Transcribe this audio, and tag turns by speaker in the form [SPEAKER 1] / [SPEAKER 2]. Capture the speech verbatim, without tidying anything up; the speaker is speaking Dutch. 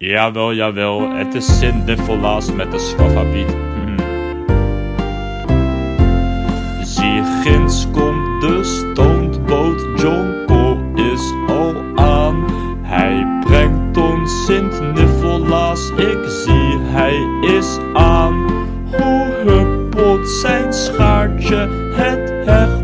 [SPEAKER 1] Jawel, jawel, het is Sinterklaas met de schafhabie. Hm. Zie ginds komt de stoomboot, Jonko is al aan. Hij brengt ons Sint-Nicolaas, ik zie hij is aan. Hoe huppelt zijn schaartje, het heg